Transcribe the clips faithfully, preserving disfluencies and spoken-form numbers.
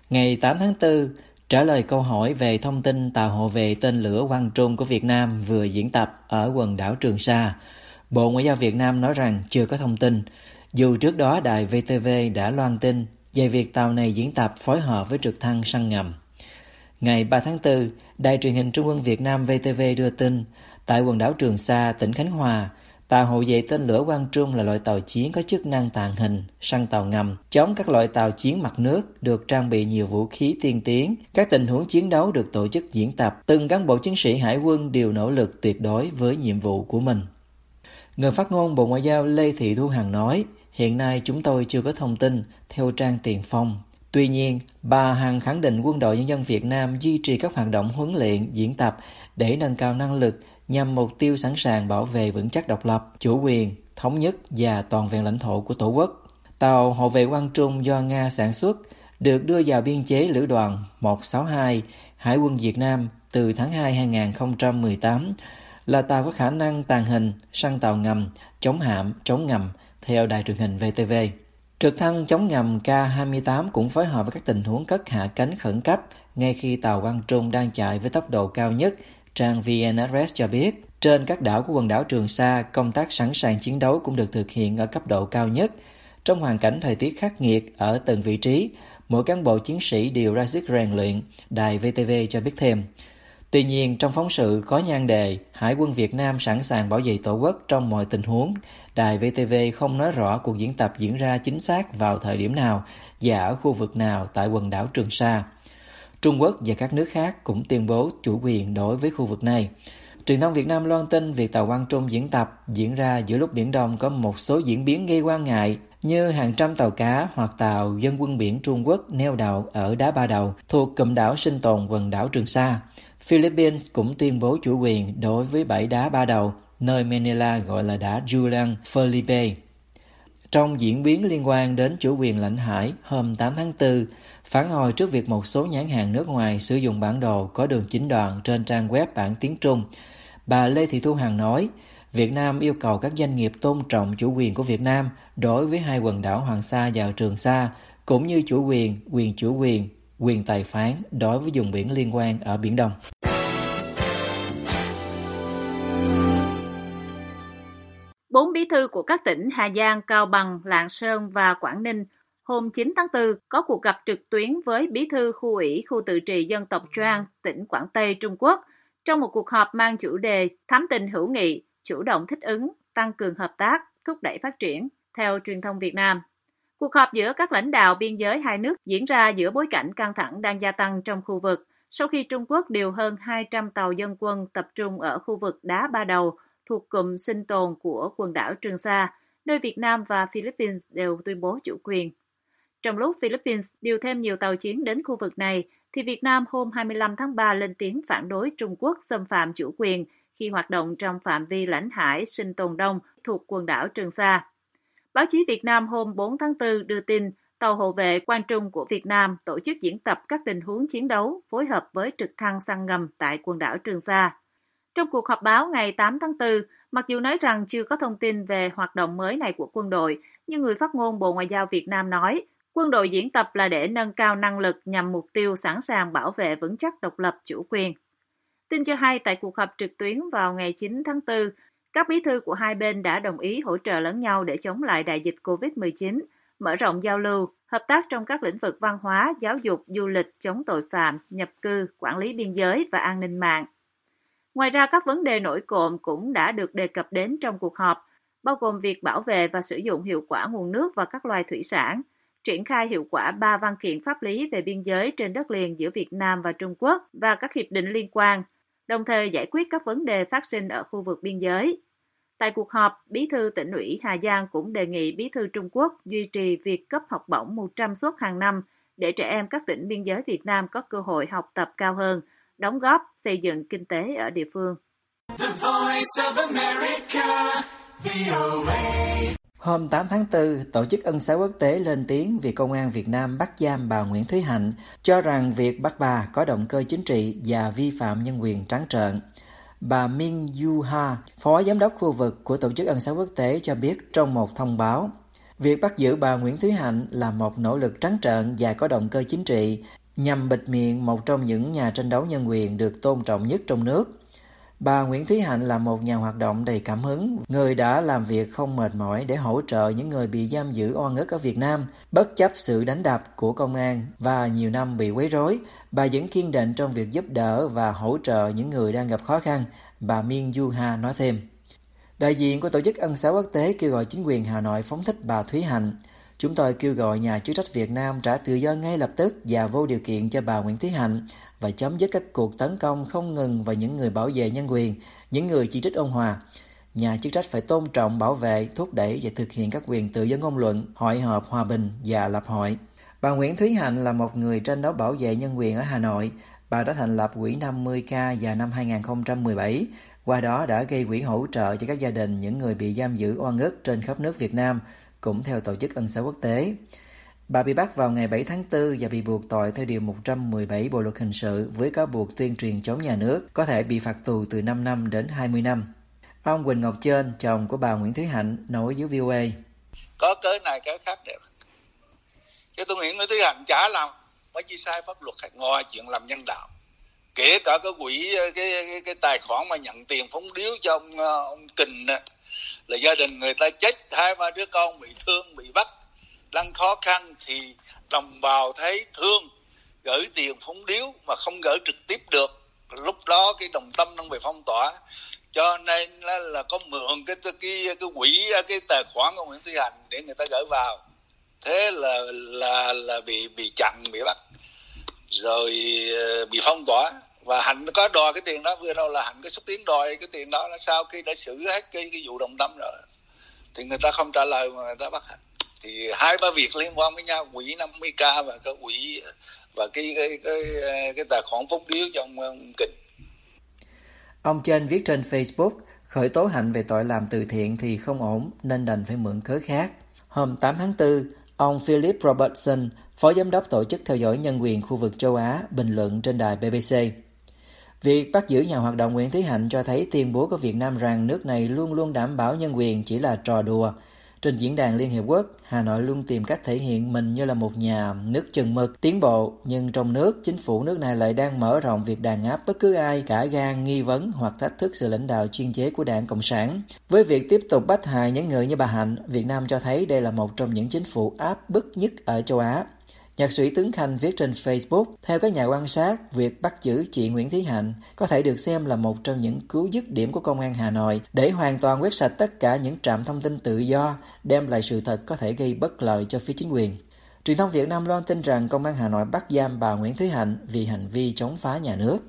Ngày tám tháng tư, trả lời câu hỏi về thông tin tàu hộ vệ tên lửa Quang Trung của Việt Nam vừa diễn tập ở quần đảo Trường Sa, Bộ Ngoại giao Việt Nam nói rằng chưa có thông tin, dù trước đó đài vê tê vê đã loan tin về việc tàu này diễn tập phối hợp với trực thăng săn ngầm. Ngày ba tháng tư, Đài truyền hình Trung ương Việt Nam vê tê vê đưa tin, tại quần đảo Trường Sa, tỉnh Khánh Hòa, tàu hộ vệ tên lửa Quang Trung là loại tàu chiến có chức năng tàng hình, săn tàu ngầm, chống các loại tàu chiến mặt nước, được trang bị nhiều vũ khí tiên tiến. Các tình huống chiến đấu được tổ chức diễn tập, từng cán bộ chiến sĩ hải quân đều nỗ lực tuyệt đối với nhiệm vụ của mình. Người phát ngôn Bộ Ngoại giao Lê Thị Thu Hằng nói, hiện nay chúng tôi chưa có thông tin theo trang Tiền Phong. Tuy nhiên, bà Hằng khẳng định Quân đội Nhân dân Việt Nam duy trì các hoạt động huấn luyện, diễn tập để nâng cao năng lực nhằm mục tiêu sẵn sàng bảo vệ vững chắc độc lập, chủ quyền, thống nhất và toàn vẹn lãnh thổ của Tổ quốc. Tàu hộ vệ Quang Trung do Nga sản xuất được đưa vào biên chế Lữ đoàn một sáu hai Hải quân Việt Nam từ tháng hai năm hai không một tám, là tàu có khả năng tàng hình, săn tàu ngầm, chống hạm, chống ngầm, theo đài truyền hình vê tê vê. Trực thăng chống ngầm K hai mươi tám cũng phối hợp với các tình huống cất hạ cánh khẩn cấp ngay khi tàu Quang Trung đang chạy với tốc độ cao nhất. Trang vê en ét ét cho biết, trên các đảo của quần đảo Trường Sa, công tác sẵn sàng chiến đấu cũng được thực hiện ở cấp độ cao nhất. Trong hoàn cảnh thời tiết khắc nghiệt ở từng vị trí, mỗi cán bộ chiến sĩ đều ra sức rèn luyện, đài vê tê vê cho biết thêm. Tuy nhiên, trong phóng sự có nhan đề Hải quân Việt Nam sẵn sàng bảo vệ Tổ quốc trong mọi tình huống, đài vê tê vê không nói rõ cuộc diễn tập diễn ra chính xác vào thời điểm nào và ở khu vực nào tại quần đảo Trường Sa. Trung Quốc và các nước khác cũng tuyên bố chủ quyền đối với khu vực này. Truyền thông Việt Nam loan tin việc tàu Quang Trung diễn tập diễn ra giữa lúc Biển Đông có một số diễn biến gây quan ngại như hàng trăm tàu cá hoặc tàu dân quân biển Trung Quốc neo đậu ở đá Ba Đầu thuộc cụm đảo sinh tồn quần đảo Trường Sa. Philippines cũng tuyên bố chủ quyền đối với bãi đá Ba Đầu, nơi Manila gọi là đá Julian Felipe. Trong diễn biến liên quan đến chủ quyền lãnh hải, hôm tám tháng tư, phản hồi trước việc một số nhãn hàng nước ngoài sử dụng bản đồ có đường chín đoạn trên trang web bản tiếng Trung, bà Lê Thị Thu Hằng nói, Việt Nam yêu cầu các doanh nghiệp tôn trọng chủ quyền của Việt Nam đối với hai quần đảo Hoàng Sa và Trường Sa, cũng như chủ quyền, quyền chủ quyền, quyền tài phán đối với vùng biển liên quan ở Biển Đông. Bốn bí thư của các tỉnh Hà Giang, Cao Bằng, Lạng Sơn và Quảng Ninh hôm chín tháng tư có cuộc gặp trực tuyến với bí thư khu ủy khu tự trị dân tộc Trang, tỉnh Quảng Tây, Trung Quốc, trong một cuộc họp mang chủ đề thắm tình hữu nghị, chủ động thích ứng, tăng cường hợp tác, thúc đẩy phát triển, theo truyền thông Việt Nam. Cuộc họp giữa các lãnh đạo biên giới hai nước diễn ra giữa bối cảnh căng thẳng đang gia tăng trong khu vực, sau khi Trung Quốc điều hơn hai trăm tàu dân quân tập trung ở khu vực đá Ba Đầu, thuộc cụm sinh tồn của quần đảo Trường Sa, nơi Việt Nam và Philippines đều tuyên bố chủ quyền. Trong lúc Philippines điều thêm nhiều tàu chiến đến khu vực này, thì Việt Nam hôm hai mươi lăm tháng ba lên tiếng phản đối Trung Quốc xâm phạm chủ quyền khi hoạt động trong phạm vi lãnh hải sinh tồn Đông thuộc quần đảo Trường Sa. Báo chí Việt Nam hôm bốn tháng tư đưa tin tàu hộ vệ Quang Trung của Việt Nam tổ chức diễn tập các tình huống chiến đấu phối hợp với trực thăng săn ngầm tại quần đảo Trường Sa. Trong cuộc họp báo ngày tám tháng tư, mặc dù nói rằng chưa có thông tin về hoạt động mới này của quân đội, nhưng người phát ngôn Bộ Ngoại giao Việt Nam nói, quân đội diễn tập là để nâng cao năng lực nhằm mục tiêu sẵn sàng bảo vệ vững chắc độc lập chủ quyền. Tin cho hay tại cuộc họp trực tuyến vào ngày chín tháng tư, các bí thư của hai bên đã đồng ý hỗ trợ lẫn nhau để chống lại đại dịch covid mười chín, mở rộng giao lưu, hợp tác trong các lĩnh vực văn hóa, giáo dục, du lịch, chống tội phạm, nhập cư, quản lý biên giới và an ninh mạng. Ngoài ra, các vấn đề nổi cộm cũng đã được đề cập đến trong cuộc họp, bao gồm việc bảo vệ và sử dụng hiệu quả nguồn nước và các loài thủy sản, triển khai hiệu quả ba văn kiện pháp lý về biên giới trên đất liền giữa Việt Nam và Trung Quốc và các hiệp định liên quan, đồng thời giải quyết các vấn đề phát sinh ở khu vực biên giới. Tại cuộc họp, Bí thư Tỉnh ủy Hà Giang cũng đề nghị Bí thư Trung Quốc duy trì việc cấp học bổng một trăm suất hàng năm để trẻ em các tỉnh biên giới Việt Nam có cơ hội học tập cao hơn, đóng góp xây dựng kinh tế ở địa phương. The Voice of America, vê o a. Hôm tám tháng tư, Tổ chức Ân xá Quốc tế lên tiếng vì Công an Việt Nam bắt giam bà Nguyễn Thúy Hạnh, cho rằng việc bắt bà có động cơ chính trị và vi phạm nhân quyền trắng trợn. Bà Min Yu Ha, Phó Giám đốc khu vực của Tổ chức Ân xá Quốc tế cho biết trong một thông báo, Việc bắt giữ bà Nguyễn Thúy Hạnh là một nỗ lực trắng trợn và có động cơ chính trị nhằm bịt miệng một trong những nhà tranh đấu nhân quyền được tôn trọng nhất trong nước. Bà Nguyễn Thúy Hạnh là một nhà hoạt động đầy cảm hứng, người đã làm việc không mệt mỏi để hỗ trợ những người bị giam giữ oan ức ở Việt Nam. Bất chấp sự đánh đập của công an và nhiều năm bị quấy rối, bà vẫn kiên định trong việc giúp đỡ và hỗ trợ những người đang gặp khó khăn, bà Miên Du Ha nói thêm. Đại diện của Tổ chức Ân xá Quốc tế kêu gọi chính quyền Hà Nội phóng thích bà Thúy Hạnh. Chúng tôi kêu gọi nhà chức trách Việt Nam trả tự do ngay lập tức và vô điều kiện cho bà Nguyễn Thúy Hạnh và chấm dứt các cuộc tấn công không ngừng vào những người bảo vệ nhân quyền, những người chỉ trích ôn hòa. Nhà chức trách phải tôn trọng, bảo vệ, thúc đẩy và thực hiện các quyền tự do ngôn luận, hội họp, hòa bình và lập hội. Bà Nguyễn Thúy Hạnh là một người tranh đấu bảo vệ nhân quyền ở Hà Nội. Bà đã thành lập quỹ năm mươi K vào năm hai không một bảy. Qua đó đã gây quỹ hỗ trợ cho các gia đình những người bị giam giữ oan ức trên khắp nước Việt Nam, cũng theo Tổ chức Ân xá Quốc tế. Bà bị bắt vào ngày bảy tháng tư và bị buộc tội theo Điều một trăm mười bảy Bộ Luật Hình sự với cáo buộc tuyên truyền chống nhà nước, có thể bị phạt tù từ năm năm đến hai mươi năm. Ông Quỳnh Ngọc Chên, chồng của bà Nguyễn Thúy Hạnh, nói với vê o a. Có cái này cái khác đẹp. Cái tôi nghĩ Nguyễn Thúy Hạnh chả làm mấy chi sai pháp luật hay ngoài chuyện làm nhân đạo. Kể cả cái quỹ cái, cái cái tài khoản mà nhận tiền phóng điếu cho ông, ông Kình là gia đình người ta chết, hai ba đứa con bị thương, bị bắt đang khó khăn thì đồng bào thấy thương gửi tiền phóng điếu mà không gửi trực tiếp được, lúc đó cái Đồng Tâm đang bị phong tỏa, cho nên là, là có mượn cái cái cái quỹ cái tài khoản của Nguyễn Thúy Hạnh để người ta gửi vào, thế là là là bị bị chặn, bị bắt rồi bị phong tỏa. Và Hạnh có đòi cái tiền đó, vừa đâu là Hạnh có xúc tiến đòi cái tiền đó, là sau khi đã xử hết cái cái vụ Đồng Tâm rồi thì người ta không trả lời mà người ta bắt Hạnh. Thì hai ba việc liên quan với nhau, quỹ năm mươi K và cái quỹ và cái cái cái cái, cái tài khoản phúc điếu cho ông, ông Kình. Ông Trên viết trên Facebook, khởi tố Hạnh về tội làm từ thiện thì không ổn nên đành phải mượn cớ khác. Hôm tám tháng tư, ông Philip Robertson, Phó Giám đốc Tổ chức Theo dõi Nhân quyền khu vực châu Á, bình luận trên đài bê bê xê. Việc bắt giữ nhà hoạt động Nguyễn Thúy Hạnh cho thấy tuyên bố của Việt Nam rằng nước này luôn luôn đảm bảo nhân quyền chỉ là trò đùa. Trên diễn đàn Liên Hiệp Quốc, Hà Nội luôn tìm cách thể hiện mình như là một nhà nước chừng mực, tiến bộ, nhưng trong nước, chính phủ nước này lại đang mở rộng việc đàn áp bất cứ ai cả gan nghi vấn hoặc thách thức sự lãnh đạo chuyên chế của Đảng Cộng sản. Với việc tiếp tục bắt hại những người như bà Hạnh, Việt Nam cho thấy đây là một trong những chính phủ áp bức nhất ở châu Á. Nhạc sĩ Tuấn Khanh viết trên Facebook, theo các nhà quan sát, việc bắt giữ chị Nguyễn Thúy Hạnh có thể được xem là một trong những cứu dứt điểm của Công an Hà Nội để hoàn toàn quét sạch tất cả những trạm thông tin tự do, đem lại sự thật có thể gây bất lợi cho phía chính quyền. Truyền thông Việt Nam loan tin rằng Công an Hà Nội bắt giam bà Nguyễn Thúy Hạnh vì hành vi chống phá nhà nước.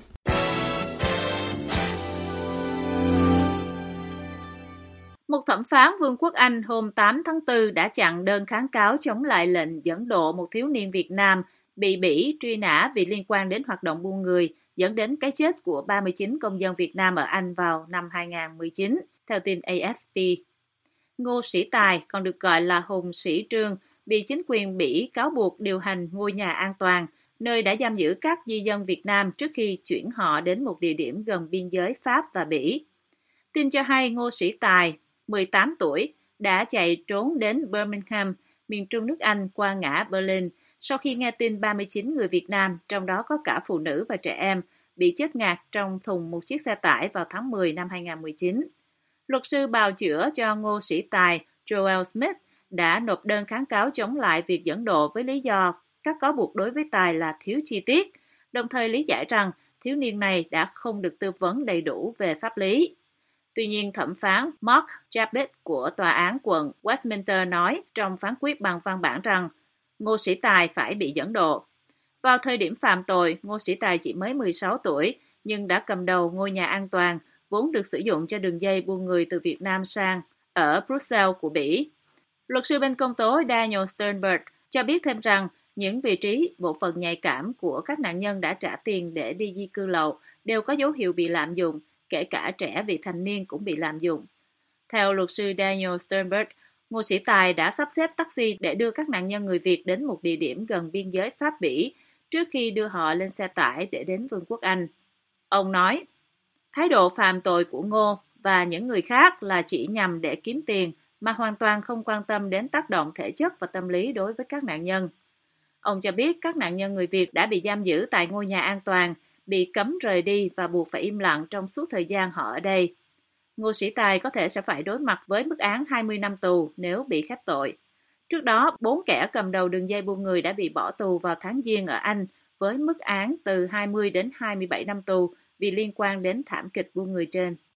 Một thẩm phán Vương quốc Anh hôm tám tháng tư đã chặn đơn kháng cáo chống lại lệnh dẫn độ một thiếu niên Việt Nam bị Bỉ truy nã vì liên quan đến hoạt động buôn người, dẫn đến cái chết của ba mươi chín công dân Việt Nam ở Anh vào năm hai không một chín, theo tin A F P. Ngô Sĩ Tài, còn được gọi là Hùng Sĩ Trương, bị chính quyền Bỉ cáo buộc điều hành ngôi nhà an toàn, nơi đã giam giữ các di dân Việt Nam trước khi chuyển họ đến một địa điểm gần biên giới Pháp và Bỉ. Tin cho hay Ngô Sĩ Tài, mười tám tuổi, đã chạy trốn đến Birmingham, miền trung nước Anh qua ngã Berlin sau khi nghe tin ba mươi chín người Việt Nam, trong đó có cả phụ nữ và trẻ em, bị chết ngạt trong thùng một chiếc xe tải vào tháng mười năm hai không một chín. Luật sư bào chữa cho Ngô Sĩ Tài, Joel Smith, đã nộp đơn kháng cáo chống lại việc dẫn độ với lý do các cáo buộc đối với Tài là thiếu chi tiết, đồng thời lý giải rằng thiếu niên này đã không được tư vấn đầy đủ về pháp lý. Tuy nhiên, thẩm phán Mark Jabez của Tòa án quận Westminster nói trong phán quyết bằng văn bản rằng Ngô Sĩ Tài phải bị dẫn độ. Vào thời điểm phạm tội, Ngô Sĩ Tài chỉ mới mười sáu tuổi, nhưng đã cầm đầu ngôi nhà an toàn, vốn được sử dụng cho đường dây buôn người từ Việt Nam sang, ở Brussels của Bỉ. Luật sư bên công tố Daniel Sternberg cho biết thêm rằng những vị trí, bộ phận nhạy cảm của các nạn nhân đã trả tiền để đi di cư lậu đều có dấu hiệu bị lạm dụng, kể cả trẻ vị thành niên cũng bị lạm dụng. Theo luật sư Daniel Sternberg, Ngô Sĩ Tài đã sắp xếp taxi để đưa các nạn nhân người Việt đến một địa điểm gần biên giới Pháp-Bỉ trước khi đưa họ lên xe tải để đến Vương quốc Anh. Ông nói, thái độ phạm tội của Ngô và những người khác là chỉ nhằm để kiếm tiền mà hoàn toàn không quan tâm đến tác động thể chất và tâm lý đối với các nạn nhân. Ông cho biết các nạn nhân người Việt đã bị giam giữ tại ngôi nhà an toàn, bị cấm rời đi và buộc phải im lặng trong suốt thời gian họ ở đây. Ngô Sĩ Tài có thể sẽ phải đối mặt với mức án hai mươi năm tù nếu bị khép tội. Trước đó, bốn kẻ cầm đầu đường dây buôn người đã bị bỏ tù vào tháng Giêng ở Anh với mức án từ hai mươi đến hai mươi bảy năm tù vì liên quan đến thảm kịch buôn người trên.